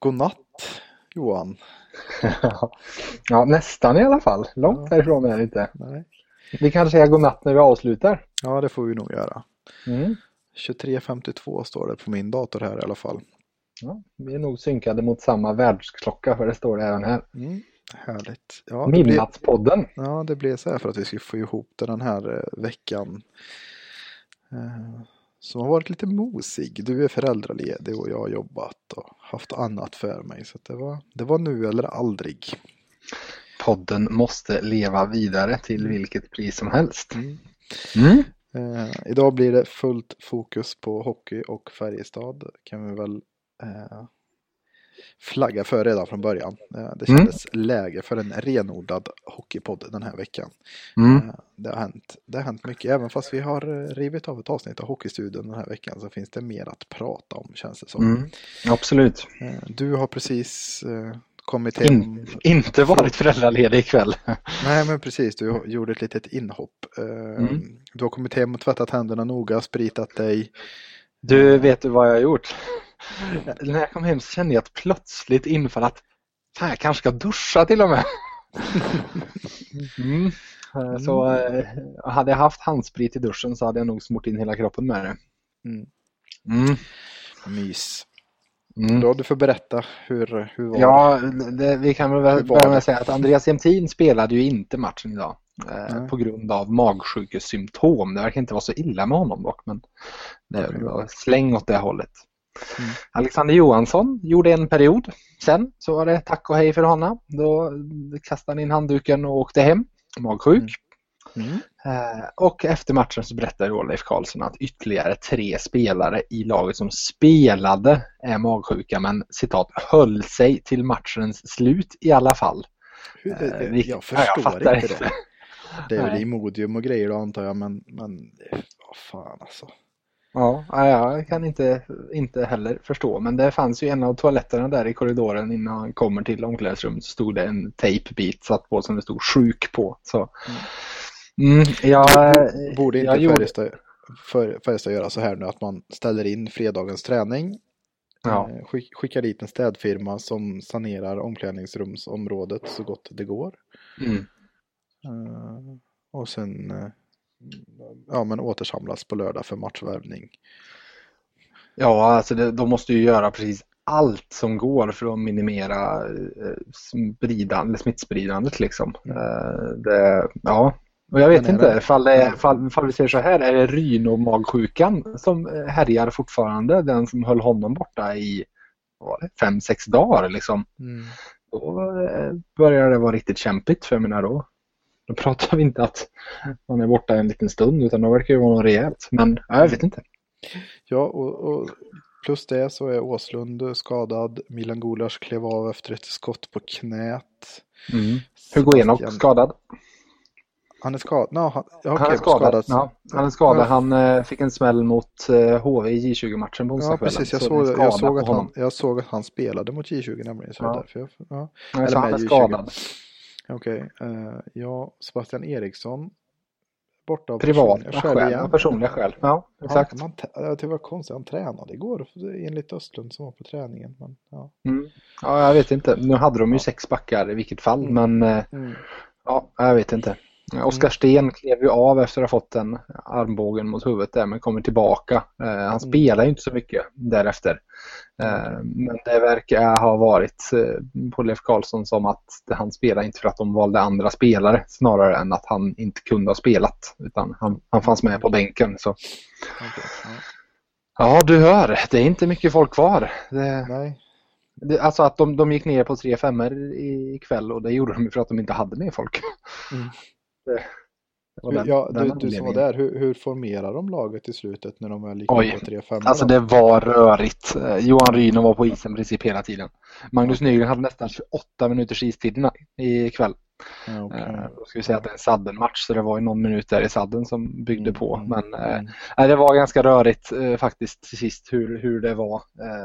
God natt, Johan. Ja, nästan i alla fall. Långt därifrån är det inte. Nej. Vi kan säga god natt när vi avslutar. Ja, det får vi nog göra. 23:52 står det på min dator här i alla fall. Ja, vi är nog synkade mot samma världsklocka, för det står det även här. Härligt. Ja, Midnattspodden. Ja, det blir så här för att vi ska få ihop den här veckan. Som har varit lite mosig. Du är föräldraledig och jag har jobbat och haft annat för mig. Så det var nu eller aldrig. Podden måste leva vidare till vilket pris som helst. Idag blir det fullt fokus på hockey och Färjestad. Kan vi väl flagga för redan från början. Det kändes läge för en renodlad hockeypodd den här veckan. Det har hänt mycket. Även fast vi har rivit av ett avsnitt av Hockeystudion den här veckan så finns det mer att prata om, känns det som. Absolut. Du har precis kommit hem. Inte varit föräldraledig ikväll. Nej, men precis. Du gjorde ett litet inhopp. Du har kommit hem och tvättat händerna noga, spritat dig. Du, vet du vad jag har gjort? När jag kom hem så kände jag ett plötsligt infall att fan, jag kanske ska duscha till och med. Så hade jag haft handsprit i duschen så hade jag nog smort in hela kroppen med det. Mys. Då du får berätta hur var ja, vi kan väl börja med att säga att Andreas Jämtin spelade ju inte matchen idag på grund av magsjukesymptom. Det verkar inte vara så illa med honom dock, men det var släng åt det hållet. Alexander Johansson gjorde en period. Sen så var det tack och hej för honom. Då kastade han in handduken och åkte hem, magsjuk. Och efter matchen så berättade Leif Karlsson att ytterligare 3 spelare i laget som spelade är magsjuka, men citat höll sig till matchens slut i alla fall. Jag förstår inte det. Det är väl Imodium och grejer då, antar jag, men vad fan alltså. Ja, jag kan inte heller förstå, men det fanns ju en av toaletterna där i korridoren innan han kommer till omklädningsrummet, så stod det en tejpbit satt på som det stod sjuk på. Så borde inte Färjestad göra så här nu att man ställer in fredagens träning, skickar dit en städfirma som sanerar omklädningsrumsområdet så gott det går, och sen men återsamlas på lördag för matchvärvning. Ja, alltså de måste ju göra precis allt som går för att minimera smittspridandet liksom. Och jag vet inte, ifall vi ser så här, är det Ryno-magsjukan som härjar fortfarande, den som höll honom borta i 5-6 dagar liksom. Då börjar det vara riktigt kämpigt för mig då. Då pratar vi inte att man är borta en liten stund, utan då verkar det vara något rejält. Men jag vet inte. Ja, och plus det så är Åslund skadad. Milan Gulas klev av efter ett skott på knät. Hugo Enok skadad. Han är skadad. Han är skadad. Ja, han är skadad. Han fick en smäll mot HV i J20-matchen på onsdagskvällen. Ja, precis. Jag såg att han spelade mot J20 nämligen. Så därför så han är skadad. Okej. Sebastian Eriksson borta av personliga skäl. Ja, exakt. Det var konstigt, han tränade igår enligt Östlund som var på träningen. Men, jag vet inte. Nu hade de ju 6 backar i vilket fall, men jag vet inte. Oskar Sten klev ju av efter att ha fått en armbågen mot huvudet där, men kommer tillbaka. Han spelar ju inte så mycket därefter. Men det verkar ha varit på Leif Karlsson som att han spelar inte för att de valde andra spelare, snarare än att han inte kunde ha spelat, utan han fanns med på bänken. Så. Ja, du hör, det är inte mycket folk kvar. Nej. Alltså att de gick ner på 3-5 ikväll, och det gjorde de för att de inte hade med folk. Du som var där, hur formerar de laget i slutet när de är lika på 3-5? Alltså det var rörigt. Johan Ryno var på isen princip hela tiden. Magnus Nygren hade nästan 28 minuters istid ikväll. Då ska vi säga att det är en sadden-match, så det var ju någon minut där i sadden som byggde på. Men det var ganska rörigt faktiskt till sist hur det var.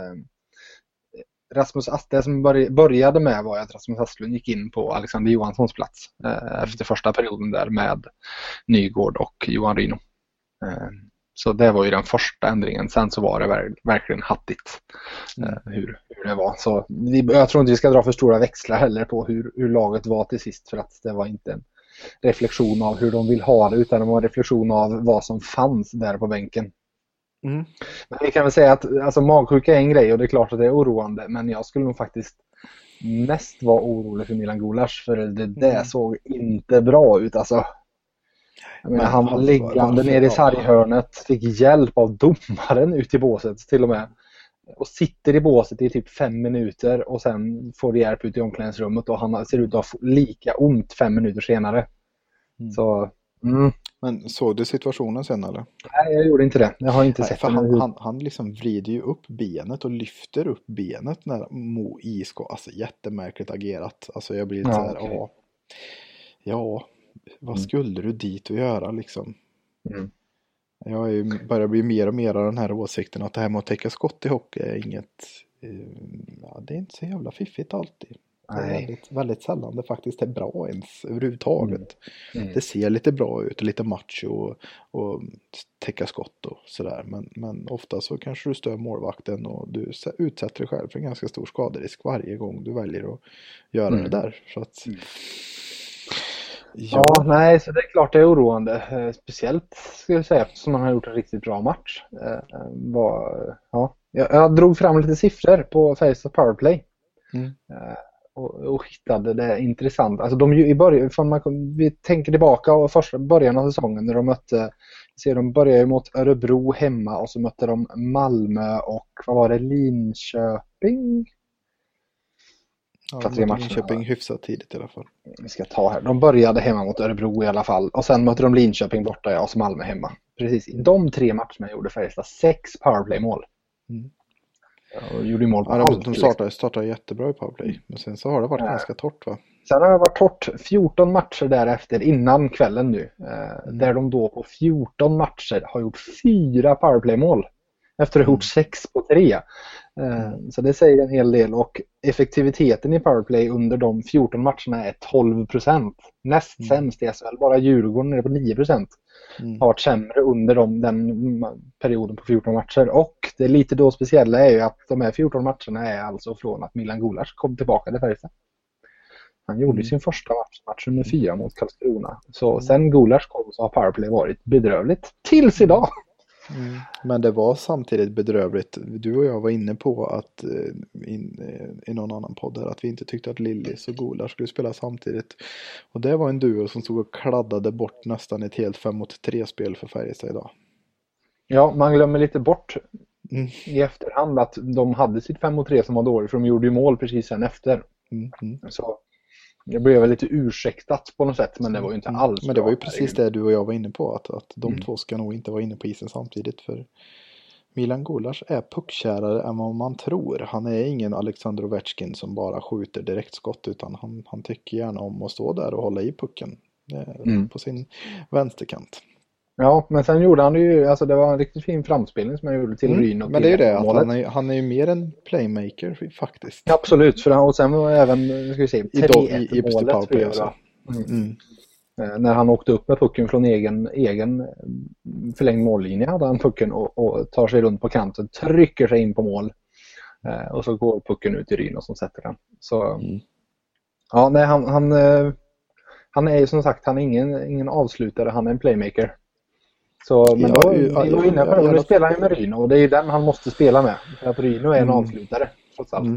Det som började med var att Rasmus Asplund gick in på Alexander Johanssons plats efter första perioden där med Nygård och Johan Ryno. Så det var ju den första ändringen. Sen så var det verkligen hattigt hur det var. Så jag tror inte vi ska dra för stora växlar heller på hur laget var till sist, för att det var inte en reflektion av hur de vill ha det, utan det var en reflektion av vad som fanns där på bänken. Men vi kan väl säga att alltså, magsjuka är en grej och det är klart att det är oroande, men jag skulle nog faktiskt mest vara orolig för Milan Guláš, för det såg inte bra ut alltså. Men han var liggande nere i sarghörnet, fick hjälp av domaren ut i båset till och med, och sitter i båset i typ 5 minuter och sen får hjälp ut i omklädningsrummet och han ser ut att ha lika ont 5 minuter senare. Så Men såg du situationen sen eller? Nej, jag gjorde inte det. Jag har inte sett det. Han liksom vrider ju upp benet och lyfter upp benet när Mo Isko, alltså jättemärkligt agerat. Alltså jag blir så här, ja, vad skulle du dit och göra liksom? Jag börjar bli mer och mer av den här åsikten att det här med att täcka skott i hockey är inget, det är inte så jävla fiffigt alltid. Det är väldigt, väldigt sällan det faktiskt är bra ens överhuvudtaget. Det ser lite bra ut och lite macho och täcka skott och sådär. Men ofta så kanske du stör målvakten och du utsätter dig själv för en ganska stor skaderisk varje gång du väljer att göra det där. Så att, nej, så det är klart det är oroande. Speciellt ska jag säga eftersom man har gjort en riktigt bra match. Jag drog fram lite siffror på Färjestad powerplay. Och hittade det intressant. Alltså vi tänker tillbaka och första början av säsongen när de mötte, de började mot Örebro hemma och så mötte de Malmö och vad var det, Linköping? Linköping hyfsat tidigt i alla fall. Vi ska ta här. De började hemma mot Örebro i alla fall och sen mötte de Linköping borta och så Malmö hemma. Precis. I de 3 matcherna gjorde Färjestad 6 powerplay-mål. Och gjorde mål på allt. De startade jättebra i powerplay. Men sen så har det varit ganska torrt, va? Sen har det varit torrt 14 matcher därefter innan kvällen nu. Där de då på 14 matcher har gjort 4 powerplay-mål. Efter att ha gjort 6 på 3. Så det säger en hel del. Och effektiviteten i powerplay under de 14 matcherna är 12%. Näst sämst i SHL. Bara Djurgården är på 9%. Har varit sämre under den perioden på 14 matcher. Och det lite då speciella är ju att de här 14 matcherna är alltså från att Milan Guláš kom tillbaka till Färjestad. Han gjorde sin första match nummer 4 mot Karlskrona. Så sen Guláš kom så har powerplay varit bedrövligt. Tills idag! Men det var samtidigt bedrövligt. Du och jag var inne på att i någon annan podd här, att vi inte tyckte att Lillis och Guláš skulle spela samtidigt. Och det var en duo som stod och kladdade bort nästan ett helt 5-3-spel för Färjestad idag. Ja, man glömmer lite bort i efterhand att de hade sitt 5-3 som var dåligt, för de gjorde ju mål precis sen efter. Så det blev väl lite ursäktat på något sätt, men det var ju inte alls. Men det var ju precis det du och jag var inne på, att de två ska nog inte vara inne på isen samtidigt, för Milan Guláš är puckkärare än vad man tror. Han är ingen Alexander Ovechkin som bara skjuter direktskott, utan han tycker gärna om att stå där och hålla i pucken på sin vänsterkant. Ja, men sen gjorde han ju, alltså det var en riktigt fin framspelning som han gjorde till Ryn. Men det är ju det, att han är ju mer en playmaker faktiskt. Ja, absolut, för och sen var även, ska vi se, 3-1 målet när han åkte upp med pucken från egen förlängd mållinje hade han pucken och tar sig runt på kanten, trycker sig in på mål och så går pucken ut i Ryn och som sätter den. Så ja, nej, han är ju som sagt, han är ingen avslutare, han är en playmaker. Så, men nu spelar han med Ryno och det är ju den han måste spela med, för att Ryno är en avslutare trots allt.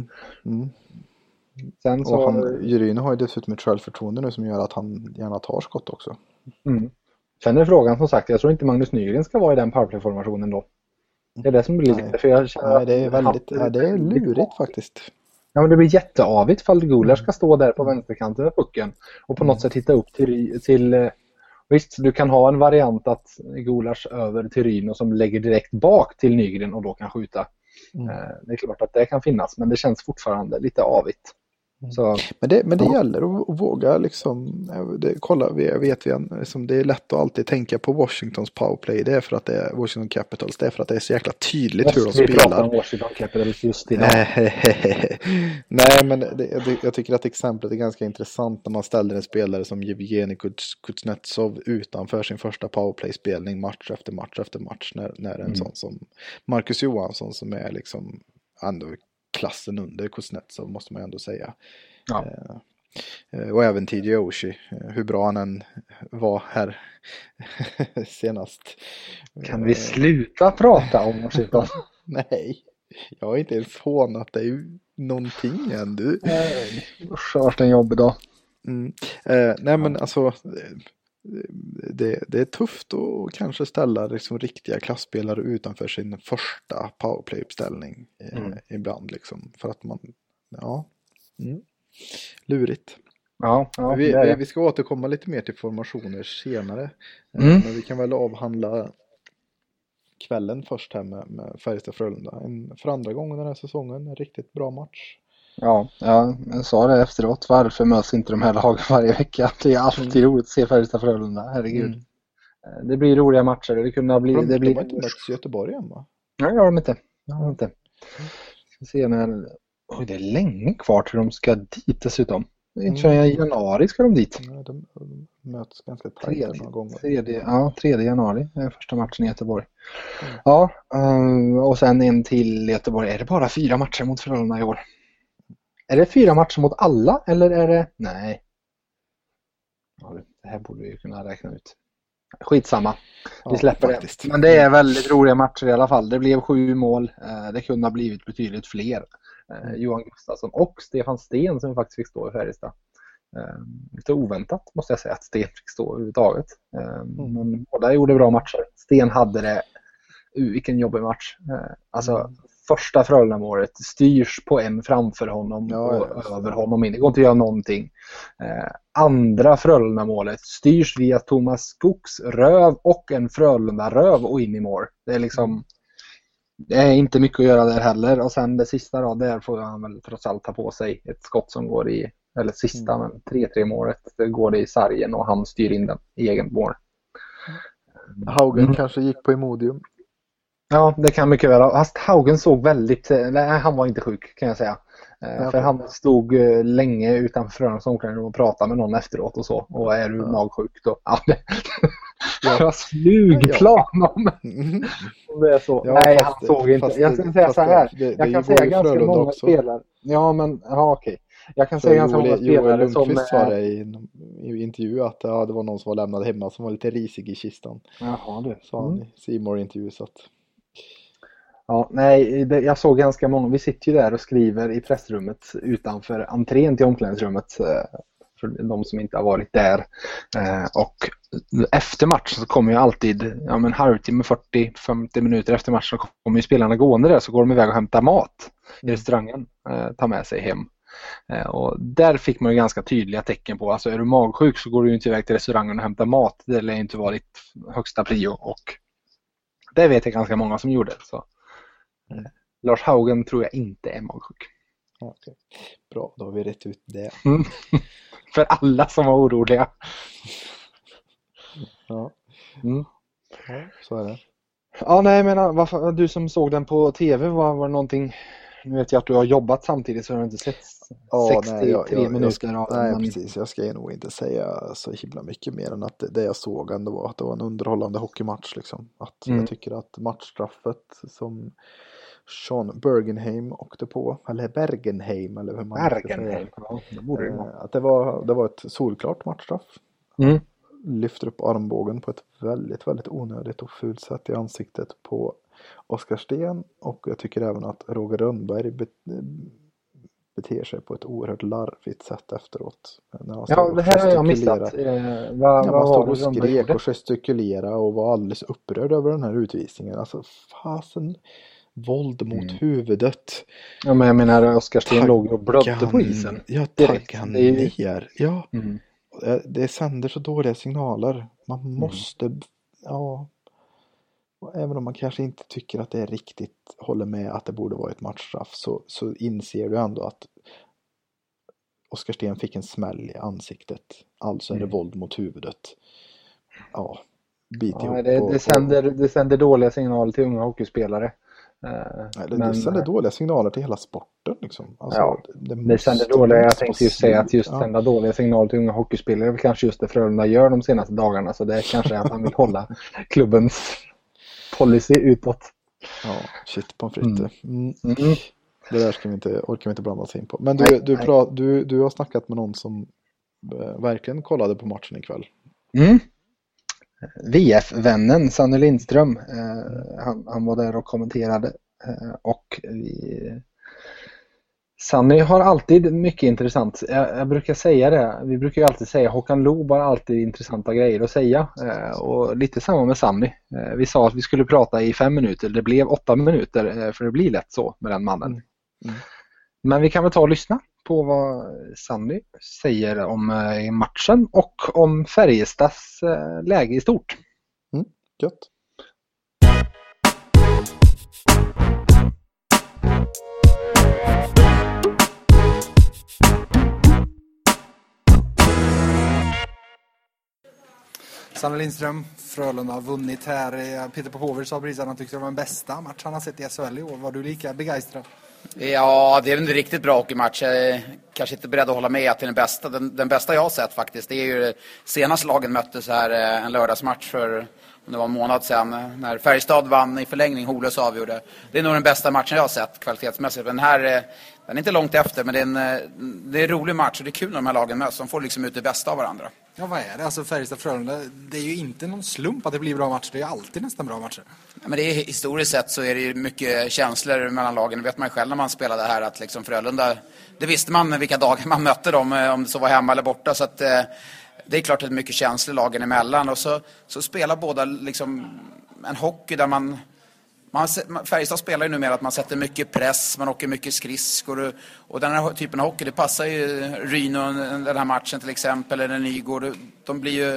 Sen så Ryno har ju dessutom ett självförtroende nu som gör att han gärna tar skott också. Sen är frågan som sagt, jag tror inte Magnus Nygren ska vara i den powerplay-formationen då. Det är det som blir lite, för jag känner det är väldigt det är lurigt faktiskt. Ja, men det blir jätteavigt ifall Guláš ska stå där på vänsterkanten med pucken och på något sätt hitta upp till visst, du kan ha en variant att Guláš över till Ryno som lägger direkt bak till Nygren och då kan skjuta. Det är klart att det kan finnas, men det känns fortfarande lite avigt. Så, men det gäller att våga liksom, kolla, liksom, det är lätt att alltid tänka på Washingtons powerplay, det är för att det är Washington Capitals, det är för att det är så jäkla tydligt hur de spelar. Vi pratar om Washington Capitals just idag. Nej, men jag tycker att exemplet är ganska intressant när man ställer en spelare som Yevgeny Kuznetsov utanför sin första powerplay-spelning match efter match när en sån som Marcus Johansson, som är liksom ändå klassen under Kuznetsov, måste man ändå säga. Ja. Och även TJ Oshie, hur bra han än var här senast. Kan vi sluta prata om Washington? Nej, jag har inte ens hånat dig någonting än, du. Usch, det har varit en jobbig dag. Nej, men alltså det är tufft att kanske ställa liksom riktiga klassspelare utanför sin första powerplay-uppställning ibland liksom, för att man lurigt. Ja, vi ska återkomma lite mer till formationer senare, men vi kan väl avhandla kvällen först här med Färjestad-Frölunda. För andra gången den här säsongen, en riktigt bra match. Ja, jag sa det efteråt. Varför möts inte de här lagen varje vecka? Det är alltid roligt att se Färjestad-Frölunda, herregud. Det blir roliga matcher. Det kunde bli... De har inte mötts i Göteborg än, va? Nej, jag har inte. Ska se när... det är länge kvar till de ska dit dessutom. Inte förrän i januari ska de dit. Ja, de möts ganska tajt några gånger. 3 januari är första matchen i Göteborg. Ja, och sen en till Göteborg. Är det bara 4 matcher mot Frölunda i år? Är det 4 matcher mot alla, eller är det... Nej. Ja, det här borde vi kunna räkna ut. Skitsamma. Vi släpper det. Men det är väldigt roliga matcher i alla fall. Det blev 7 mål. Det kunde ha blivit betydligt fler. Johan Gustafsson och Stefan Sten som faktiskt fick stå i Färjestad. Lite oväntat måste jag säga att Sten fick stå överhuvudtaget. Men båda gjorde bra matcher. Sten hade det. Vilken jobbig match. Alltså första Frölunda-målet styrs på en framför honom och över honom in. Det går inte att göra någonting. Andra Frölunda-målet styrs via Thomas Skogs röv och en Frölunda-röv och in i mål. Det är liksom... Det är inte mycket att göra där heller. Och sen det sista då, där får han väl trots allt ta på sig ett skott som går i, eller sista, men 3-3 målet. Det går det i sargen och han styr in den i egen mål. Haugen kanske gick på Imodium. Ja, det kan mycket väl. Fast Haugen såg väldigt... Nej, han var inte sjuk kan jag säga. För han stod länge utanför Frölundas omklädningsrum och pratade med någon efteråt och så. Och är du magsjuk då? Ja, det var slugplan om det är så. Ja, nej, han såg inte. Jag kan säga så här. Jag kan säga ganska många också. Spelare. Ja, men okej. Jag kan säga ganska många spelare som... Lundqvist sa det i intervju att det var någon som var lämnad hemma som var lite risig i kistan. Jaha, det. Sa han i C-more-intervju, så att... Ja, nej, jag såg ganska många. Vi sitter ju där och skriver i pressrummet utanför entrén till omklädningsrummet för de som inte har varit där. Och efter matchen så kommer ju alltid en halvtimme, 40-50 minuter efter matchen så kommer ju spelarna gående där, så går de iväg och hämtar mat i restaurangen, tar med sig hem. Och där fick man ju ganska tydliga tecken på, alltså är du magsjuk så går du ju inte iväg till restaurangen och hämtar mat. Det lär inte vara ditt högsta prio, och det vet jag ganska många som gjorde. Så Lars Haugen tror jag inte är magsjuk. Okay. Bra, då har vi rätt ut det. För alla som var oroliga. Ja, så är det. Ja, nej, men varför, du som såg den på tv, var det någonting... Nu vet jag att du har jobbat samtidigt så har du inte sett 63 minuter. Nej, precis. Jag ska nog inte säga så himla mycket mer än att det jag såg ändå var att det var en underhållande hockeymatch. Liksom. Att jag tycker att matchstraffet som Sean Bergenheim åkte på, eller Bergenheim, eller hur man ska säga. Ja, det borde det vara. Att det var ett solklart matchstraff. Lyfter upp armbågen på ett väldigt, väldigt onödigt och fult sätt i ansiktet på Oskar Sten, och jag tycker även att Roger Rönnberg beter sig på ett oerhört larvigt sätt efteråt. Ja, det här har jag missat. Man stod och skrek och gestikulerade och var alldeles upprörd över den här utvisningen. Alltså fasen, våld mot huvudet. Ja, men jag menar, Oskar Sten låg och blödde på isen. Ja, tagga ner. Ja, det sänder så dåliga signaler. Man måste, även om man kanske inte tycker att det är riktigt, håller med att det borde vara ett matchstraff, så inser du ändå att Oskar Sten fick en smäll i ansiktet. Alltså är det våld mot huvudet. Ja, bit ihop. Det sänder dåliga signaler till unga hockeyspelare. Det sänder dåliga signaler till hela sporten. Liksom. Alltså, det sänder dåliga, jag tänkte just säga att just sända dåliga signaler till unga hockeyspelare är kanske just det Frölunda gör de senaste dagarna. Så det är kanske att han vill hålla klubbens policy utåt. Ja, shit på en fritte. Det där orkar vi inte blanda oss in på. Men du har snackat med någon som verkligen kollade på matchen ikväll. VF-vännen Sanny Lindström, han var där och kommenterade, och Sanny har alltid mycket intressant. Jag brukar säga det, vi brukar ju alltid säga Håkan Loob har alltid intressanta grejer att säga, och lite samma med Sanny. Vi sa att vi skulle prata i 5 minuter, det blev 8 minuter, för det blir lätt så med den mannen. Men vi kan väl ta och lyssna på vad Sanny säger om matchen och om Färjestads läge i stort. Gött. Sanny Lindström, Frölunda har vunnit här. Peter Popovic sa precis att han tyckte det var den bästa match han har sett i SHL i år. Var du lika begeistrad? Ja, det är en riktigt bra hockeymatch. Jag är kanske inte beredd att hålla med att det är den bästa. Den bästa jag har sett faktiskt. Det är ju senast lagen möttes här en lördagsmatch för det var en månad sedan. När Färjestad vann i förlängning, Holös avgjorde. Det är nog den bästa matchen jag har sett kvalitetsmässigt. Men här, den är inte långt efter, men det är en rolig match. Och det är kul när de här lagen möts. De får liksom ut det bästa av varandra. Ja, vad är det? Alltså Färjestad-Frölunda, det är ju inte någon slump att det blir bra matcher. Det är alltid nästan bra matcher. Ja, men det är, historiskt sett så är det ju mycket känslor mellan lagen. Det vet man ju själv när man spelade här att liksom Frölunda, det visste man vilka dagar man mötte dem, om det så var hemma eller borta. Så att det är klart att det är mycket känslor lagen emellan. Och så spelar båda liksom en hockey där man Färjestad spelar ju numera att man sätter mycket press, man åker mycket skridskor och den här typen av hockey, det passar ju Ryno den här matchen till exempel, eller Nygård. De blir ju,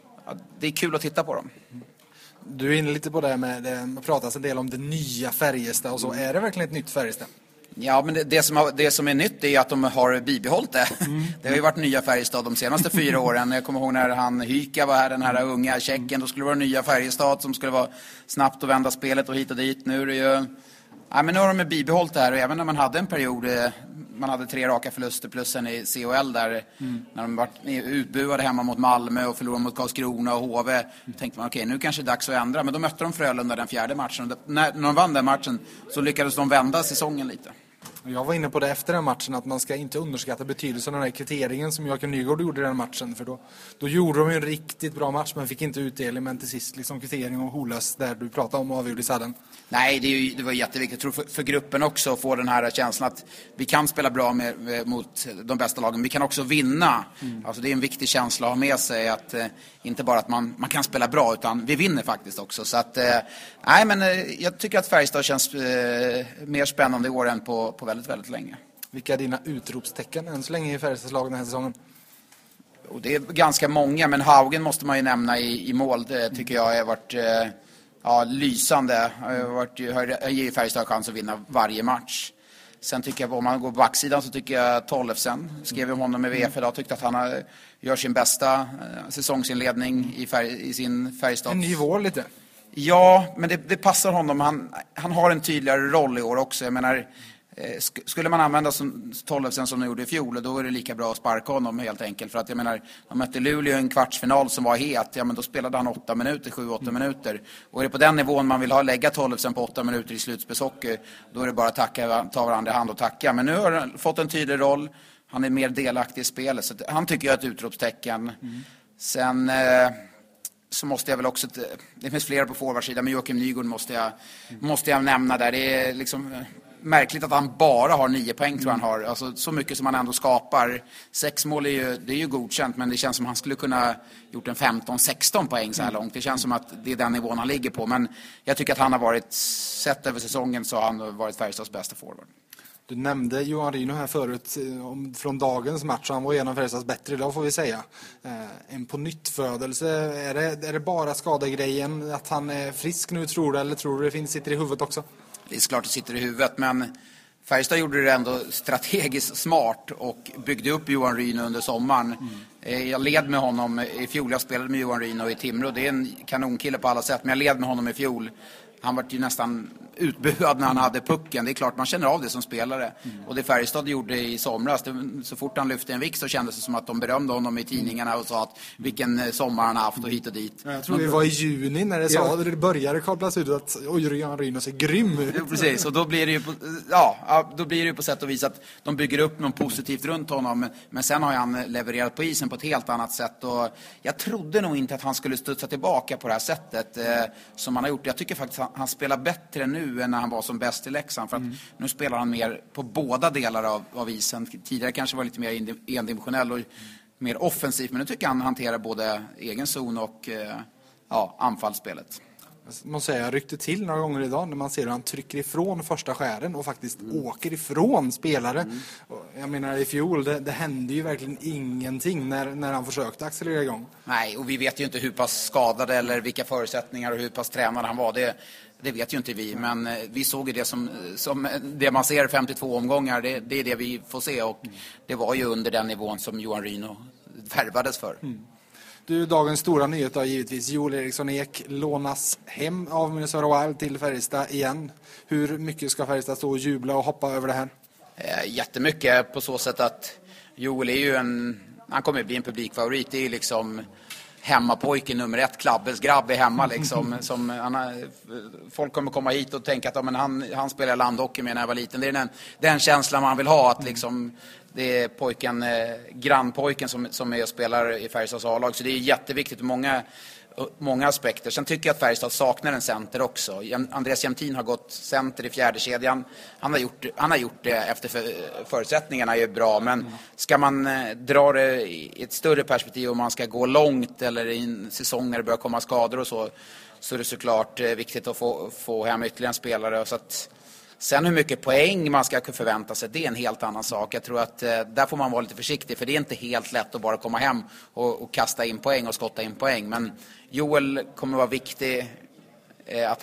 det är kul att titta på dem. Du är inne lite på det med, det pratas en del om det nya Färjestad och så. Är det verkligen ett nytt Färjestad? Ja, men det som är nytt är att de har bibehållit det. Det har ju varit nya Färjestad de senaste 4 åren. Jag kommer ihåg när han Hyka var här, den här unga tjecken. Då skulle det vara nya Färjestad som skulle vara snabbt och vända spelet och hit och dit. Nu är det ju... Ja, men nu har de bibehållit det här. Och även när man hade en period, man hade 3 raka förluster plus en i CHL där. När de var utbuade hemma mot Malmö och förlorade mot Karlskrona och HV. Då tänkte man okej, nu kanske det är dags att ändra. Men då mötte de Frölunda den 4:e matchen. När de vann den matchen så lyckades de vända säsongen lite. Jag var inne på det efter den matchen att man ska inte underskatta betydelsen av den här kvitteringen som Joakim Nygård gjorde i den matchen. För då gjorde de ju en riktigt bra match men fick inte utdelning. Men till sist liksom kvittering och Holös där du pratade om avgjorde i sadden. Nej, det var jätteviktigt. Jag tror för gruppen också att få den här känslan att vi kan spela bra mot de bästa lagen. Vi kan också vinna. Alltså det är en viktig känsla att ha med sig att inte bara att man kan spela bra utan vi vinner faktiskt också. Så att, nej men jag tycker att Färjestad känns mer spännande i år än på väldigt, väldigt länge. Vilka är dina utropstecken än så länge i Färjestadslagen den här säsongen? Och det är ganska många, men Haugen måste man ju nämna i mål. Det tycker jag har varit lysande. Jag ger Färjestad chans att vinna varje match. Sen tycker jag, om man går på backsidan så tycker jag Tollefsen, skrev om honom med VF idag, tyckte att han gör sin bästa säsongsinledning i sin Färjestad. En ny vår lite. Ja, men det passar honom. Han har en tydligare roll i år också. Jag menar, skulle man använda Tollefsen som de gjorde i fjol, då är det lika bra att sparka honom helt enkelt. För att jag menar, de mötte Luleå i en kvartsfinal som var het. Ja, men då spelade han 8 minuter, 7-8 minuter. Och är det på den nivån man vill lägga Tollefsen på 8 minuter i slutspelshockey, då är det bara att ta varandra i hand och tacka. Men nu har han fått en tydlig roll. Han är mer delaktig i spelet. Så han tycker jag är ett utropstecken. Sen... så måste jag väl också, det finns flera på forwardsidan, men Joakim Nygård måste jag nämna där. Det är liksom märkligt att han bara har 9 poäng tror jag han har. Alltså så mycket som han ändå skapar. 6 mål det är ju godkänt, men det känns som han skulle kunna gjort en 15-16 poäng så här långt. Det känns som att det är den nivån han ligger på, men jag tycker att han har varit, sett över säsongen så har han varit Färjestads bästa forward. Du nämnde Johan Ryno här förut från dagens match. Han var igenom Färjestads bättre idag får vi säga. En på nyttfödelse. Är det bara skadegrejen att han är frisk nu tror du? Eller tror du det sitter i huvudet också? Det är klart det sitter i huvudet, men Färjestad gjorde det ändå strategiskt smart och byggde upp Johan Ryno under sommaren. Jag led med honom i fjol. Jag spelade med Johan Ryno i Timrå. Det är en kanonkille på alla sätt, men jag led med honom i fjol. Han var ju nästan utbuad när han hade pucken. Det är klart man känner av det som spelare. Och det Färjestad gjorde i somras, så fort han lyfte en vikt så kändes det som att de berömde honom i tidningarna och sa att vilken sommar han haft och hit och dit. Jag tror det var i juni när det sa, det började kablas ut att Johan Ryno ser grym ut. Ja, precis, och då blir det ju då blir det ju på sätt och vis att de bygger upp något positivt runt honom. Men sen har han levererat på isen på ett helt annat sätt. Och jag trodde nog inte att han skulle studsa tillbaka på det här sättet som han har gjort. Jag tycker faktiskt att han spelar bättre nu än när han var som bäst i Leksand. För att nu spelar han mer på båda delar av isen. Tidigare kanske var lite mer endimensionell och mer offensiv. Men nu tycker jag han hanterar både egen zon och anfallsspelet. Jag måste säga, jag ryckte till några gånger idag när man ser hur han trycker ifrån första skären och faktiskt åker ifrån spelare. Jag menar i fjol, det hände ju verkligen ingenting när han försökte accelerera igång. Nej, och vi vet ju inte hur pass skadad eller vilka förutsättningar och hur pass tränad han var. Det vet ju inte vi, men vi såg ju det som det man ser 52 omgångar, det är det vi får se, och det var ju under den nivån som Johan Ryno värvades för. Du, dagens stora nyhet har givetvis Joel Eriksson Ek lånas hem av Minnesota Wild till Färjestad igen. Hur mycket ska Färjestad stå och jubla och hoppa över det här? Jättemycket, på så sätt att Joel är ju han kommer bli en publikfavorit. Det är ju liksom hemmapojken nummer 1, Klabbes grabb är hemma liksom. Folk kommer komma hit och tänka att han spelar landhockey med när jag var liten. Det är den känslan man vill ha, att liksom det är grannpojken som är och spelar i Färjestads A-lag. Så det är jätteviktigt, många aspekter. Sen tycker jag att Färjestad saknar en center också. Andreas Jämtin har gått center i fjärde kedjan. Han har gjort det efter förutsättningarna är bra, men ska man dra det i ett större perspektiv, om man ska gå långt eller i en säsong när det börjar komma skador och så är det såklart viktigt att få hem ytterligare en spelare. Så att sen hur mycket poäng man ska förvänta sig, det är en helt annan sak. Jag tror att där får man vara lite försiktig, för det är inte helt lätt att bara komma hem och kasta in poäng och skotta in poäng. Men Joel kommer vara viktig, att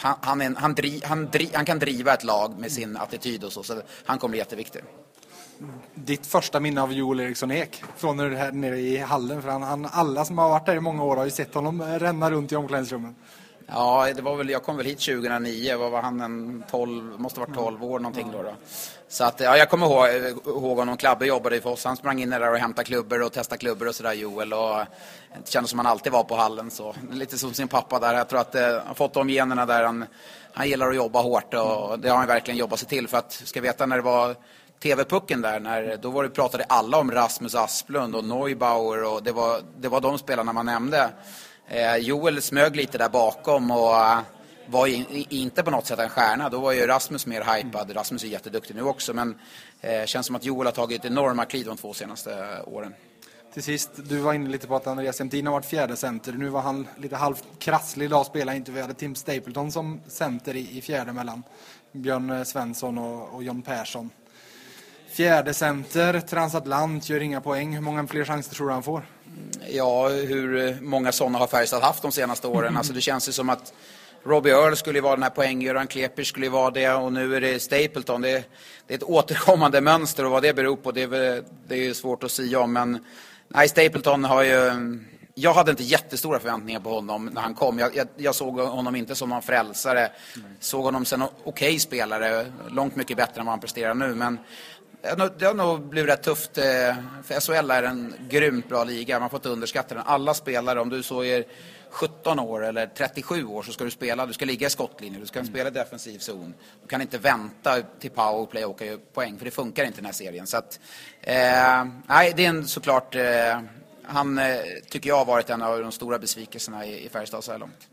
han kan driva ett lag med sin attityd och så han kommer bli jätteviktig. Ditt första minne av Joel Eriksson Ek från när du är här nere i hallen, för alla som har varit där i många år har ju sett honom ränna runt i omklädningsrummen. Ja, jag kom väl hit 2009, vad var han, 12, måste ha varit 12 år någonting då. Så att jag kommer ihåg honom. Klabbe jobbade för oss, han sprang in där och hämtade klubbor och testade klubbor och sådär, Joel, och det kändes som han alltid var på hallen, så lite som sin pappa där. Jag tror att han har fått de generna där, han gillar att jobba hårt, och det har han verkligen jobbat sig till. För att, ska veta, när det var TV-pucken där, då pratade alla om Rasmus Asplund och Neubauer, och det var de spelarna man nämnde. Joel smög lite där bakom och var inte på något sätt en stjärna. Då var ju Rasmus mer hypad. Rasmus är jätteduktig nu också, men känns som att Joel har tagit enorma kliv de 2 senaste åren. Till sist, du var inne lite på att Andreas Jämtin har varit fjärde center. Nu var han lite halvt krasslig idag, spelade inte. Vi hade Tim Stapleton som center i fjärde mellan Björn Svensson och John Persson. Fjärde center, transatlant, gör inga poäng. Hur många fler chanser tror du han får? Ja, hur många sådana har Färjestad haft de senaste åren? Alltså det känns ju som att Robbie Earl skulle vara den här poänggöraren, Klepers skulle vara det, och nu är det Stapleton. Det är ett återkommande mönster, och vad det beror på, det är svårt att säga om. Men nej, Stapleton har ju... Jag hade inte jättestora förväntningar på honom när han kom. Jag såg honom inte som någon frälsare. Såg honom som en okej spelare, långt mycket bättre än vad han presterar nu, men det har nog blivit rätt tufft, för SHL är en grymt bra liga. Man får inte underskatta den. Alla spelare, om du så är 17 år eller 37 år, så ska du spela. Du ska ligga i skottlinjen, du ska spela defensiv zon. Du kan inte vänta till powerplay och åka poäng, för det funkar inte i den här serien. Så att, nej, det är såklart... Han tycker jag har varit en av de stora besvikelserna i Färjestad så här långt.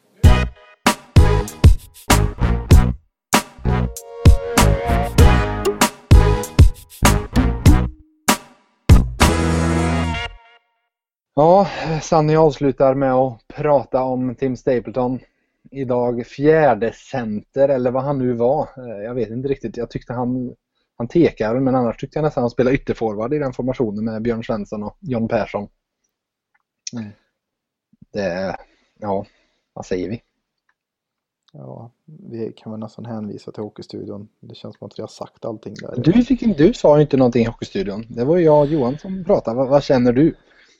Ja, Sanny avslutar med att prata om Tim Stapleton. Idag fjärde center, eller vad han nu var. Jag vet inte riktigt. Jag tyckte han tekar, men annars tyckte jag nästan han spelade ytterforward i den formationen med Björn Svensson och John Persson. Ja, vad säger vi? Ja, vi kan väl nästan hänvisa till Hockeystudion. Det känns som att vi har sagt allting där. Du sa ju inte någonting i Hockeystudion. Det var ju jag och Johan som pratade. Vad känner du?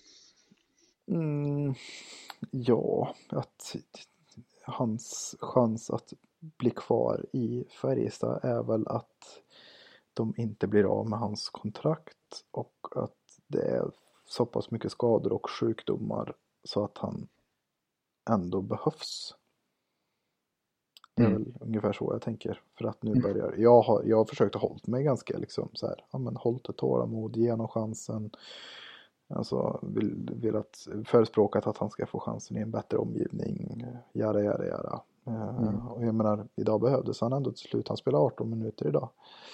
Ja, att hans chans att bli kvar i Färjestad är väl att de inte blir av med hans kontrakt och att det är så pass mycket skador och sjukdomar så att han ändå behövs. Det är väl ungefär så jag tänker. För att nu börjar... Jag har försökt att hålla mig ganska liksom så här. Ja, men håll ett tålamod, ge honom chansen. Alltså vill att förespråkat att han ska få chansen i en bättre omgivning. Göra. Och jag menar, idag behövdes han ändå till slut. Han spelar 18 minuter idag.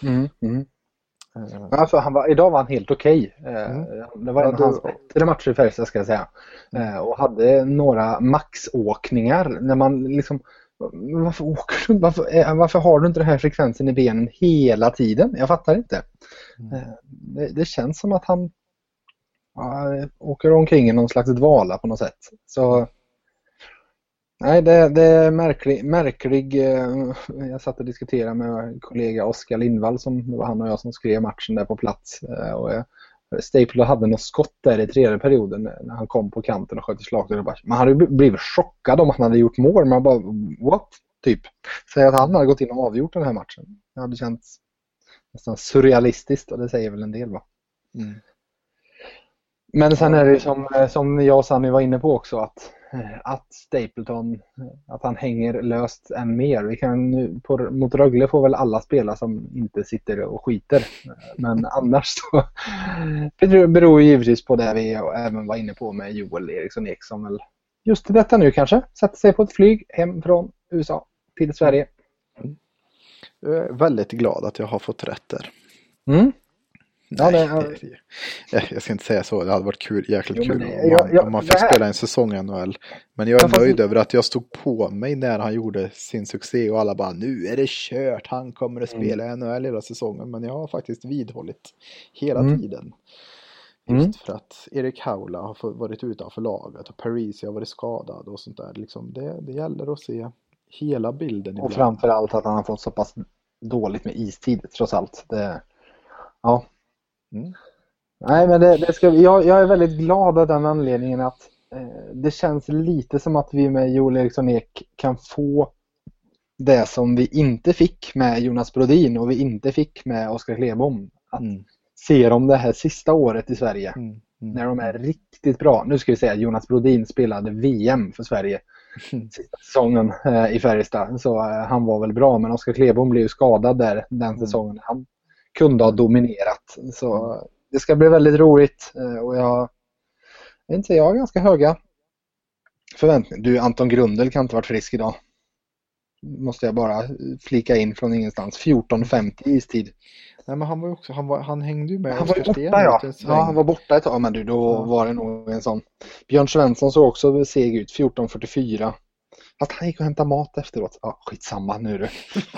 Alltså, idag var han helt okej. Det var en av hans bättre matcher i Färjestad, ska jag säga. Och hade några maxåkningar när man liksom... Varför åker du? Varför har du inte den här frekvensen i benen hela tiden? Jag fattar inte. Det känns som att han åker omkring i någon slags dvala på något sätt. Så nej, det är märklig. Jag satt och diskuterade med kollega Oskar Lindvall, som det var han och jag som skrev matchen där på plats. Och Stapleton hade något skott där i tredje perioden när han kom på kanten och sköt i slag. Man hade blivit chockad om han hade gjort mål. Man bara, what? Typ. Säger att han hade gått in och avgjort den här matchen. Det hade känts nästan surrealistiskt, och det säger väl en del, va? Men sen är det som jag och Sanny var inne på också, att Stapleton, att han hänger löst än mer. Vi kan nu, mot Rögle får väl alla spela som inte sitter och skiter. Men annars så det beror ju givetvis på det vi även var inne på med Joel Eriksson Ek, som väl just till detta nu kanske sätter sig på ett flyg hem från USA till Sverige. Jag är väldigt glad att jag har fått rätt där. Nej, jag ska inte säga så. Det hade varit jäkligt kul om man fick spela en säsong i NHL. Men jag är nöjd över att jag stod på mig när han gjorde sin succé och alla bara, nu är det kört, han kommer att spela i NHL hela säsongen. Men jag har faktiskt vidhållit hela tiden. Just för att Erik Haula har varit utanför laget och Parisi har varit skadad och sånt där. Liksom det gäller att se hela bilden ibland. Och framförallt att han har fått så pass dåligt med istid, trots allt. Ja. Nej, men jag är väldigt glad av den anledningen att det känns lite som att vi med Joel Eriksson Ek kan få det som vi inte fick med Jonas Brodin och vi inte fick med Oskar Klebom. Att se dem det här sista året i Sverige när de är riktigt bra. Nu ska vi säga att Jonas Brodin spelade VM för Sverige sista säsongen i Färjestad, så han var väl bra, men Oskar Klebom blev ju skadad där den säsongen. Han kunde ha dominerat, så det ska bli väldigt roligt, och jag har ganska höga förväntningar. Du, Anton Grundel kan inte varit frisk idag, måste jag bara flika in från ingenstans. 14:50 istid. Nej, men han var ju också, han hängde ju med. Han var ju borta, ja, han var borta ett tag, men då var det nog en sån. Björn Svensson såg också seg ut, 14:44. Fast han gick och hämtade mat efteråt. Ja, skitsamma nu du.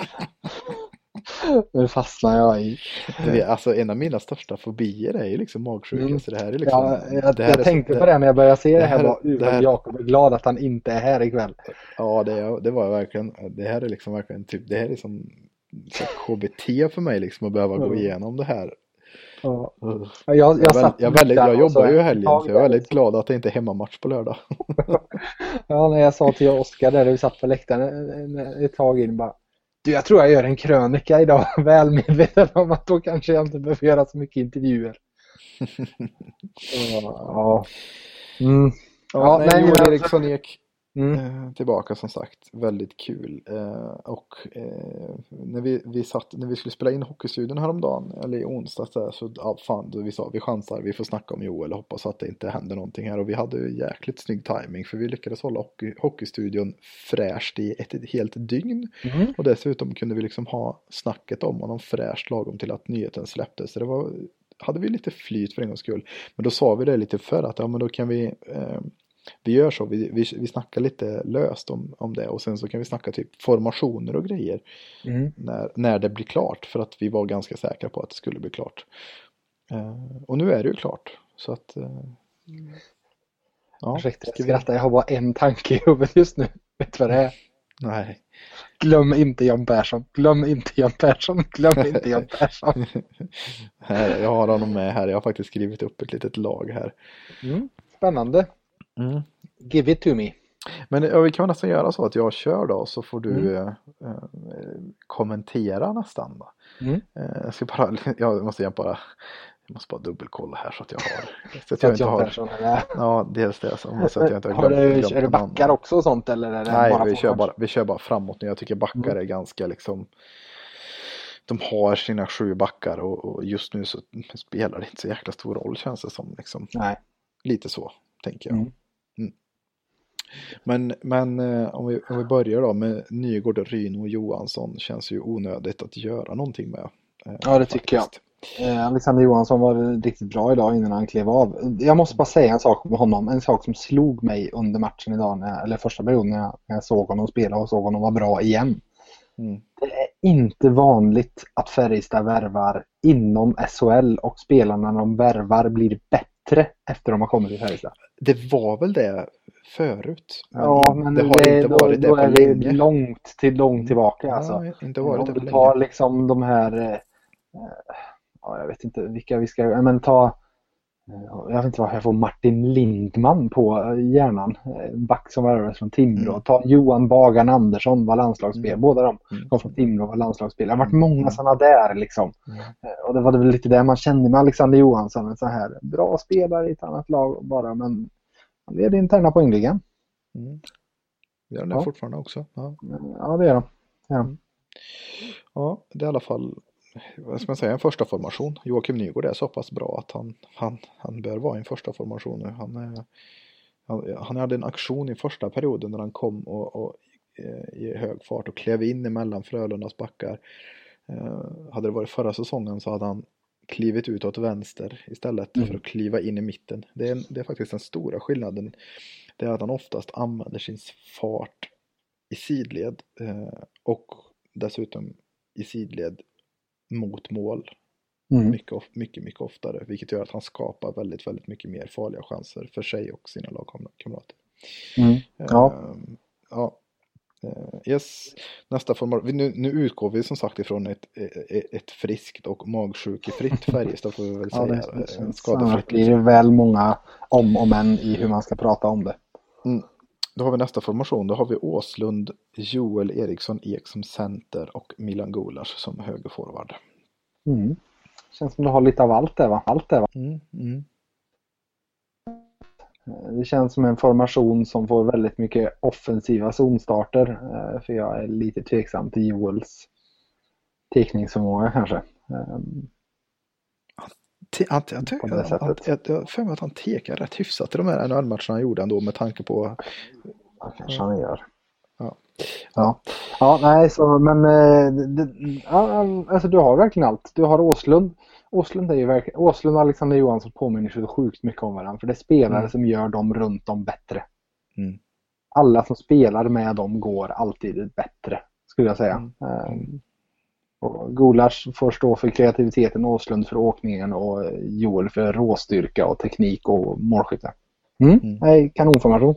Nu fastnar jag i. Alltså, en av mina största fobier är ju liksom magsjuka. Så det här är liksom, jag tänkte på det när jag började se det här. Jakob är glad att han inte är här ikväll. Ja, det var verkligen. Det här är liksom verkligen typ, det här är som KBT för mig liksom, att behöva gå igenom det här. Ja. Jag jobbar ju i helgen, så jag är väldigt glad att det inte är hemmamatch på lördag. Ja, när jag sa till Oskar där vi satt på läktaren ett tag in, bara, du, jag tror jag gör en krönika idag, väl medveten om att då kanske jag inte behöver göra så mycket intervjuer. Joel Eriksson Ek tillbaka, som sagt, väldigt kul. Och när vi skulle spela in Hockeystudion häromdagen, eller i onsdags där, så då vi sa vi chansar, vi får snacka om Joel och hoppas att det inte händer någonting här, och vi hade jäkligt snygg timing, för vi lyckades hålla Hockeystudion fräscht i ett helt dygn, och dessutom kunde vi liksom ha snacket om honom fräscht lagom till att nyheten släpptes, så det hade vi lite flyt för en gångs skull. Men då sa vi det lite för att men då kan vi gör så, vi snackar lite löst om det, och sen så kan vi snacka typ formationer och grejer när det blir klart, för att vi var ganska säkra på att det skulle bli klart. Och nu är det ju klart, så att jag har bara en tanke i huvudet just nu. Vet du vad det är? Nej. Glöm inte John Persson. Glöm inte John Persson. Glöm inte John Persson. Här, jag har honom med här. Jag har faktiskt skrivit upp ett litet lag här. Spännande. Give it to me. Men vi kan nästan göra så att jag kör då, så får du kommentera nästan då. Jag måste bara dubbelkolla här så att jag har så att jag inte har. Ja, dels det så att jag inte har glömt. Är det backar också och sånt eller är det nej, bara vi kör bara framåt nu. Jag tycker backar är ganska liksom, de har sina 7 backar och just nu så spelar det inte så jäkla stor roll, känns det som liksom. Nej. Lite så tänker jag. Men om vi börjar då med Nygård, Ryn och Johansson, känns ju onödigt att göra någonting med. Ja, det tycker jag. Alexander Johansson var riktigt bra idag innan han klev av. Jag måste bara säga en sak med honom. En sak som slog mig under matchen idag, eller första perioden när jag såg honom spela och såg honom vara bra igen. Det är inte vanligt att Färjestad värvar inom SHL och spelarna när de värvar blir bättre efter de har kommit till Färjestad. Det var väl det förut. Men det har inte varit det på länge. Långt tillbaka. Alltså. Inte varit om du tar liksom de här jag vet inte vilka vi ska, men jag vet inte vad jag får Martin Lindman på hjärnan, back som var från Timrå. Ta Johan Bagan Andersson, var landslagsspel. Båda de kom från Timrå, var landslagsspel. Det har varit många sådana där liksom. Och det var väl lite det man kände med Alexander Johansson, en så här bra spelare i ett annat lag bara, men han leder interna poängligan. Det gör det fortfarande också. Ja, det gör de. Ja, det är i alla fall, vad ska man säga, en första formation. Joakim Nygård är så pass bra att han bör vara i en första formation nu. Han hade en aktion i första perioden när han kom och i hög fart och klev in emellan Frölundas backar. Hade det varit förra säsongen så hade han klivit ut åt vänster istället för att kliva in i mitten. Det är faktiskt den stora skillnaden. Det är att han oftast använder sin fart i sidled och dessutom i sidled mot mål mycket oftare, vilket gör att han skapar väldigt, väldigt mycket mer farliga chanser för sig och sina lagkamrater. Yes. Nästa formation. Nu utgår vi som sagt ifrån ett friskt och magsjukefritt Färjestad, får vi väl säga. Skadefritt. Det är väl många om och men i hur man ska prata om det. Då har vi nästa formation. Då har vi Åslund, Joel Eriksson Ek som center och Milan Gulas som högerforward. Känns som du har lite av allt det, va? Det känns som en formation som får väldigt mycket offensiva zonstarter. För jag är lite tveksam till Joels teckningsförmåga kanske. Jag för mig att han tekar rätt hyfsat i de här NHL-matcherna han gjorde ändå, med tanke på. Ja, kanske han gör. Nej, så men alltså du har verkligen allt. Du har Åslund är ju verkligen, Åslund och Alexander Johansson påminner så sjukt mycket om varandra, för det är spelare som gör dem runt om bättre. Alla som spelar med dem går alltid bättre, skulle jag säga. Och Gulas får stå för kreativiteten, Åslund för åkningen och Joel för råstyrka och teknik och målskytte. Kanonformation.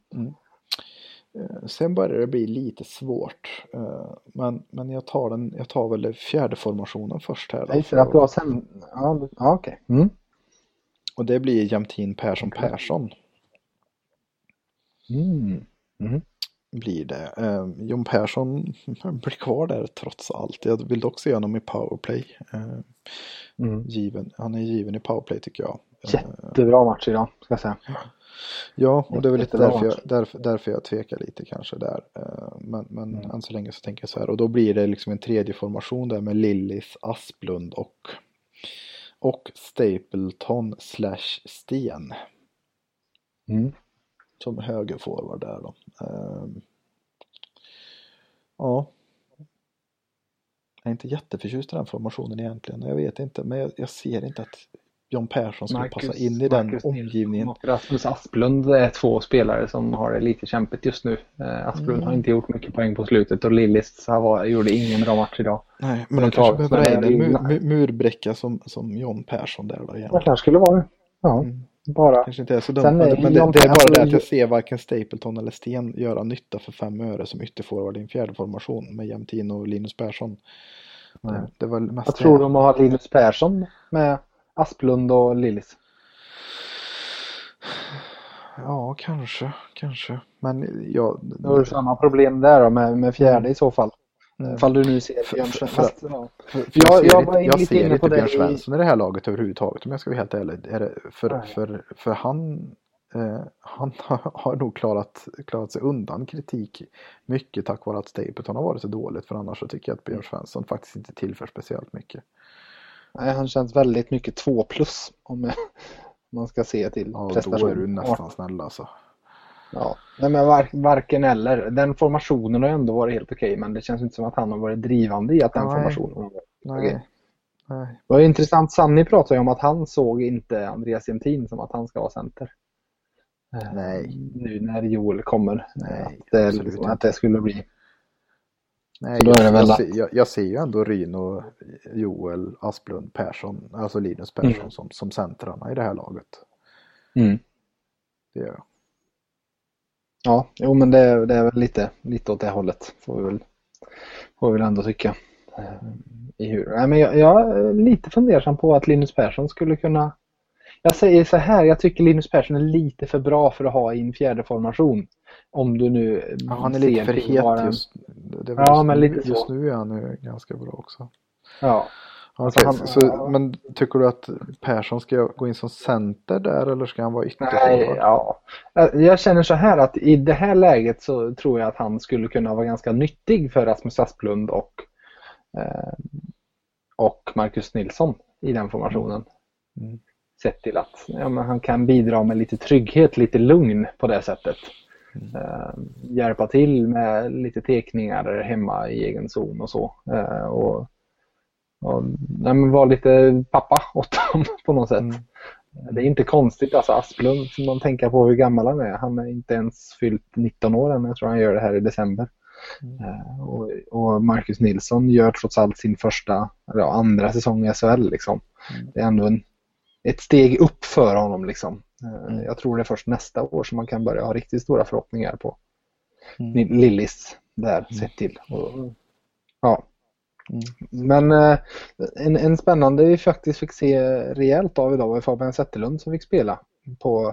Sen börjar det bli lite svårt, men jag tar väl fjärde formationen först här. Nej, för att du har sen. Okej. Och det blir Jämtin Persson. Blir det. Jon Persson blir kvar där trots allt. Jag vill dock se honom i powerplay. Han är given i powerplay, tycker jag. Jättebra match idag, ska jag säga. Ja, och det är väl lite därför jag tvekar lite kanske där. Men än så länge så tänker jag så här. Och då blir det liksom en tredje formation där med Lillis, Asplund och Stapleton / Sten. Som högerforward där då. Jag är inte jätteförtjust i den formationen egentligen. Jag vet inte, men jag ser inte att John Persson skulle passa in i den omgivningen. Och Rasmus Asplund är 2 spelare som har det lite kämpigt just nu. Asplund har inte gjort mycket poäng på slutet och Lillis gjorde ingen bra match idag. Nej, men de kanske behöver en murbräcka som John Persson där då igen. Det kanske skulle vara det. Ja. bara. Kanske inte är så dumt, men det är bara det att jag ser varken Stapleton eller Sten göra nytta för 5 öre som ytterforward i en fjärde formation med Jämtin och Linus Persson. Det var mest jag tror de har Linus Persson med Asplund och Lillis. Ja, kanske. Men jag... Det är samma problem där då, med fjärde i så fall. Fall du nu ser Björn Svensson. Jag ser inte Björn Svensson i det här laget överhuvudtaget, om jag ska vara helt ärlig. För han har nog klarat sig undan kritik mycket tack vare att Stapleton har varit så dåligt. För annars så tycker jag att Björn Svensson faktiskt inte tillför speciellt mycket. Nej, han känns väldigt mycket 2+, om man ska se till prestation. Då är du nästan snäll alltså. Ja, nej, men varken eller. Den formationen har ändå varit helt okej, men det känns inte som att han har varit drivande i att den formationen har varit okej. Nej. Det var intressant, Sanni pratade ju om att han såg inte Andreas Jämtin som att han ska vara center. Nej. Nu när Joel kommer. Nej, att det skulle bli. Nej, jag ser ju ändå Ryno, Joel, Asplund, Persson, alltså Linus Persson som centrarna i det här laget. Det gör jag. Ja, jo, men det är väl lite åt det hållet får vi väl ändå tycka. Nej, men jag är lite fundersam på att Linus Persson skulle kunna. Jag säger så här, jag tycker Linus Persson är lite för bra för att ha i en fjärde formation. Om du nu han är lite för het just. Men lite just nu är han ju ganska bra också. Ja. Okay, men tycker du att Persson ska gå in som center där eller ska han vara ytterforward? Nej, jag känner så här att i det här läget så tror jag att han skulle kunna vara ganska nyttig för Rasmus Asplund och Marcus Nilsson i den formationen. Sett till att men han kan bidra med lite trygghet, lite lugn på det sättet. Hjälpa till med lite tekningar hemma i egen zon och så. Och vara lite pappa åt dem på något sätt. Det är inte konstigt, alltså Asplund, som man tänker på hur gammal han är. Han är inte ens fyllt 19 år än, jag tror han gör det här i december. Och Marcus Nilsson gör trots allt sin andra säsong i SHL liksom. Det är ändå ett steg upp för honom liksom. Jag tror det är först nästa år som man kan börja ha riktigt stora förhoppningar på Lillis där sett till. Men en spännande vi faktiskt fick se rejält av idag var Fabian Zetterlund som fick spela på,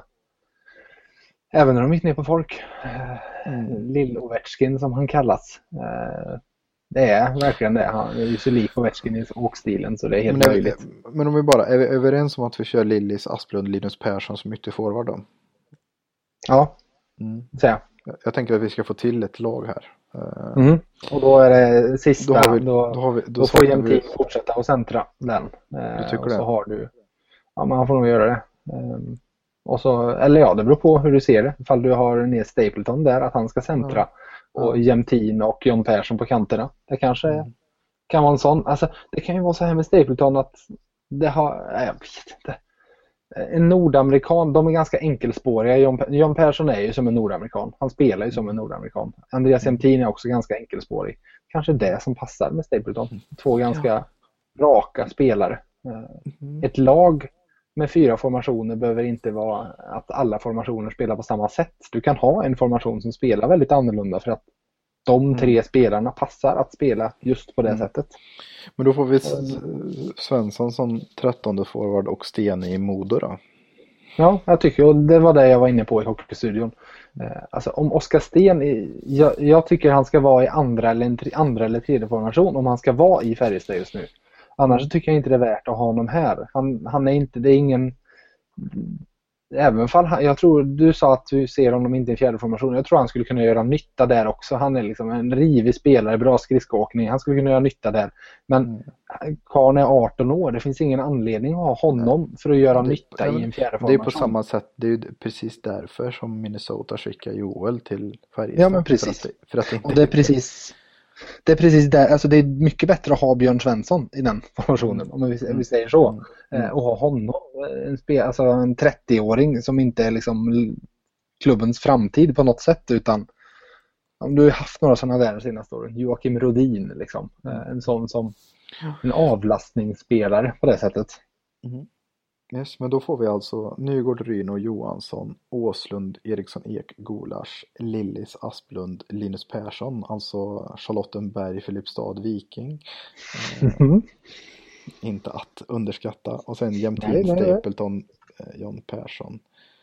även när de gick ner på folk, Lill-Ovechkin som han kallas. Det är verkligen det. Han är ju så lik Ovechkin i åkstilen så det är helt möjligt. Men om vi bara är vi överens om att vi kör Lillis, Asplund, Linus Persson som ytterforward då? Ja, så. Jag tänker att vi ska få till ett lag här. Och då är det sista. Då får Jämtin fortsätta och centra den. Och så har du. Ja, man får nog göra det. Och så, eller det beror på hur du ser det. Ifall du har ner Stapleton där att han ska centra och Jämtin och John Persson på kanterna. Det kanske kan vara en sån. Alltså, det kan ju vara så här med Stapleton att det har, jag vet inte. En nordamerikan, de är ganska enkelspåriga. John Persson är ju som en nordamerikan. Han spelar ju som en nordamerikan. Andreas Jämtin är också ganska enkelspårig. Kanske det som passar med Stapleton. 2 ganska raka spelare. Ett lag med 4 formationer behöver inte vara att alla formationer spelar på samma sätt. Du kan ha en formation som spelar väldigt annorlunda för att de 3 spelarna passar att spela just på det sättet. Men då får vi Svensson som 13:e forward och Sten i Modo då. Ja, jag tycker, och det var det jag var inne på i Hockeystudion. Alltså om Oskar Sten, jag tycker han ska vara i andra eller tredje formation om han ska vara i Färjestad just nu. Annars tycker jag inte det är värt att ha honom här. Han är inte, det är ingen. Även fall, jag tror du sa att du ser honom inte i fjärde formation. Jag tror han skulle kunna göra nytta där också. Han är liksom en rivig spelare, bra skridskoåkning. Han skulle kunna göra nytta där. Men Karn är 18 år. Det finns ingen anledning att ha honom för att göra nytta i en fjärde formation. Det är på samma sätt. Det är ju precis därför som Minnesota skickar Joel till Färjestad. Ja, men precis. För att och det är precis där. Alltså det är mycket bättre att ha Björn Svensson i den formationen, om vi säger så. Och ha honom, alltså en 30-åring som inte är liksom klubbens framtid på något sätt, utan om du har haft några sådana där senaste åren. Joakim Rodin liksom. En sån som en avlastningsspelare på det sättet. Yes, men då får vi alltså Nygård, Ryno, Johansson, Åslund, Eriksson, Ek, Gulasch, Lillis, Asplund, Linus Persson, alltså Charlottenberg, Filipstad, Viking. Inte att underskatta. Och sen Jämtin, Stapleton, John Persson.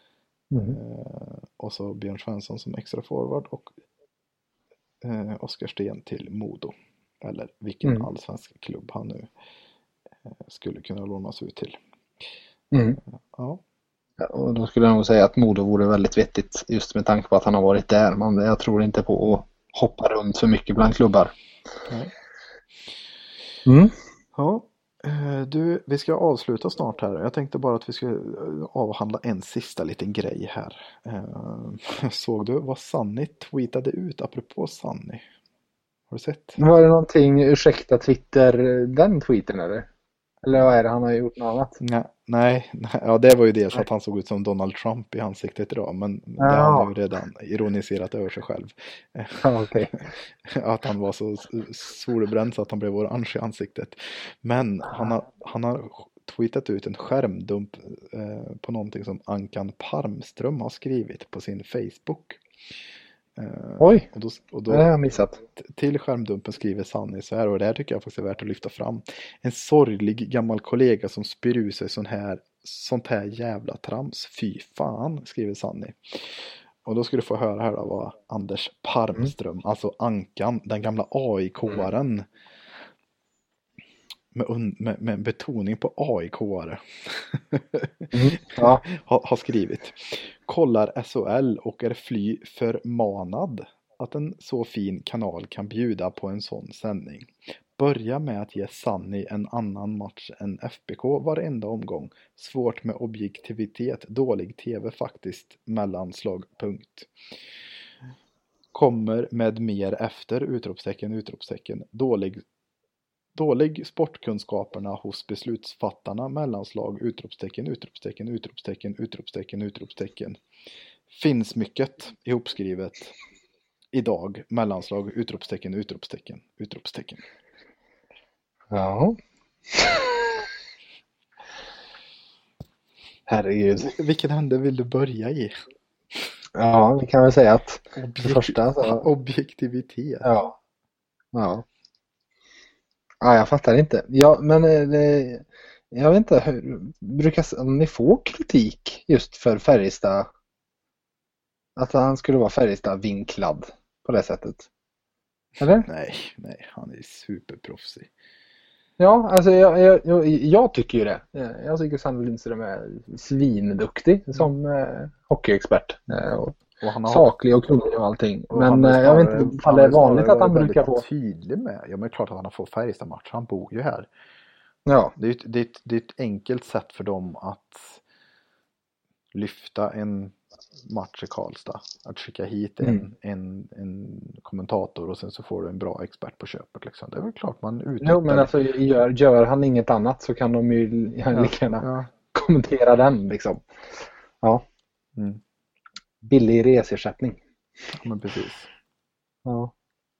Och så Björn Svensson som extra forward och Oskar Sten till Modo. Eller vilken allsvensk klubb han nu skulle kunna lånas ut till. Ja. Och då skulle jag nog säga att Modo vore väldigt vettigt just med tanke på att han har varit där. Men jag tror inte på att hoppa runt för mycket bland klubbar. Ja, du, vi ska avsluta snart här. Jag tänkte bara att vi ska avhandla en sista liten grej här. Såg du vad Sanny tweetade ut apropå Sanny? Har du sett? Var det någonting, ursäkta Twitter, den tweeten eller? Eller vad är det, han har gjort något annat? Nej, ja, det var ju dels att han såg ut som Donald Trump i ansiktet idag, men det har han ju redan ironiserat över sig själv. Okay. Att han var så solbränd så att han blev orange i ansiktet. Men han har tweetat ut en skärmdump på någonting som Ankan Parmström har skrivit på sin Facebook. Oj, och då det har jag missat. Till skärmdumpen skriver Sanny så här, och det här tycker jag faktiskt är värt att lyfta fram. En sorglig gammal kollega som spyr ut sig sånt här jävla trams. Fy fan, skriver Sanny. Och då ska du få höra här då vad Anders Parmström, alltså Ankan, den gamla AIK-aren med betoning på AIK-are har skrivit. Kollar SHL och är fly förmanad att en så fin kanal kan bjuda på en sån sändning. Börja med att ge Sanny en annan match än FBK varenda omgång. Svårt med objektivitet, dålig tv faktiskt, mellanslag, punkt. Kommer med mer efter, utropstecken, dålig sportkunskaperna hos beslutsfattarna, mellanslag, utropstecken. Finns mycket ihopskrivet idag, mellanslag, utropstecken. Ja. Herregud. Vilken ände vill du börja i? Ja, vi kan väl säga att det första så... objektivitet. Ja, jag fattar inte. Ja, men jag vet inte, brukar ni få kritik just för Färjestad? Att han skulle vara Färjestad vinklad på det sättet? Eller? Nej, han är superproffsig. Ja, alltså jag tycker ju det. Jag tycker Sanny Lindström är svinduktig som hockeyexpert. Och han har saklig och kunnig och allting. Men jag vet inte ifall det är vanligt att han brukar få... tydlig med. Ja, men klart att han har fått Färjestad-match. Han bor ju här. Ja. Det är ett enkelt sätt för dem att lyfta en match i Karlstad. Att skicka hit en kommentator och sen så får du en bra expert på köpet. Liksom. Det är väl klart man utnyttjar. Jo, men alltså gör han inget annat så kan de ju lika gärna kommentera den liksom. Ja. Billig resersättning. Ja, men precis. Ja.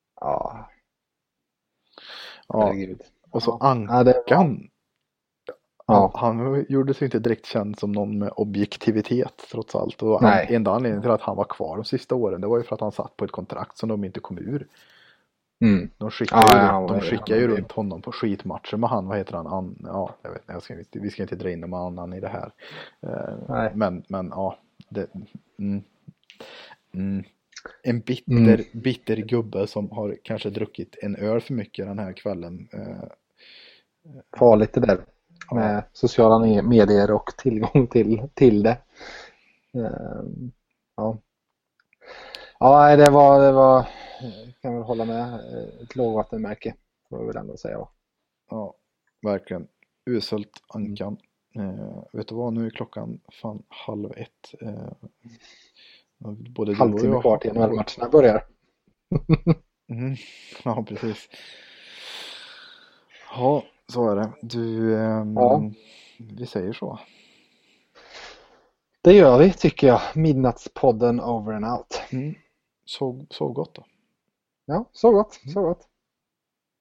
Herregud. Och så Ankan. Ja. Han gjorde sig inte direkt känd som någon med objektivitet trots allt. Och enda anledningen till att han var kvar de sista åren, det var ju för att han satt på ett kontrakt som de inte kom ur. De skickar ju runt honom på skitmatcher med han, vad heter han? Jag vet inte, vi ska inte dra in någon annan i det här. Men ja, en bitter gubbe som har kanske druckit en öl för mycket den här kvällen. Farligt det där med sociala medier och tillgång till det. Ja, det var kan väl hålla med, ett lågvattenmärke får jag väl ändå säga. Ja, verkligen. Uselt Ankan. Vet du vad, nu är klockan fan 12:30. Både halvtimme kvar till när matcherna börjar. Ja, precis. Ja, så är det. Du, vi säger så. Det gör vi, tycker jag. Midnattspodden over and out. Sov gott då. Ja, så gott.